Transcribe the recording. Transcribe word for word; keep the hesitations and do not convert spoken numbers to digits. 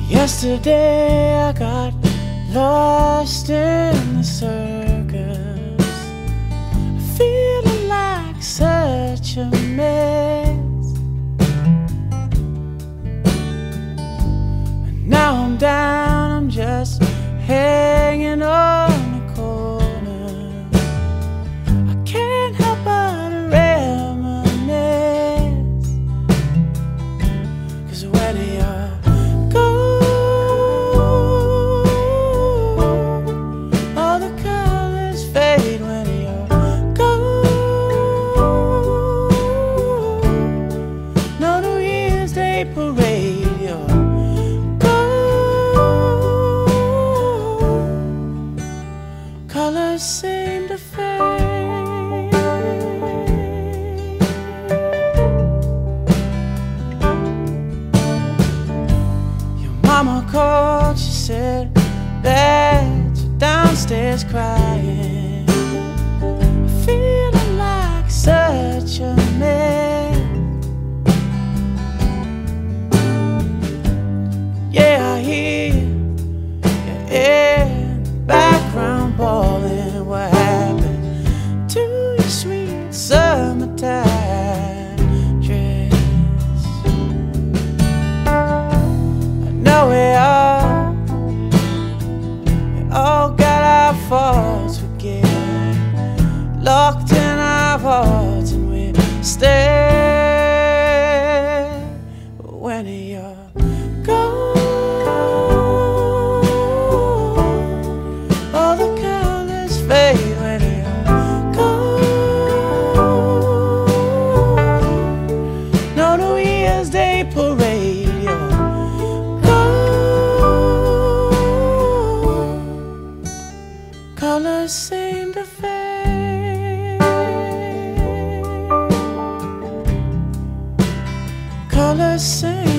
Yesterday I got lost in the circus, feeling like such a mess. And now I'm down, I'm just hanging on the corner. I can't help but reminisce, 'cause when you're parade, your gold colors seem to fade. Your mama called, she said that you're downstairs crying, feeling like such a mess. Yeah, I hear you in the background bawling. What happened to your sweet summertime dress? I know we all, we all got our faults. We get locked in our hearts and we stay. But when you're gone, fade when you're gone. No New Year's Day parade, you're gone. Colors seem to fade. Colors seem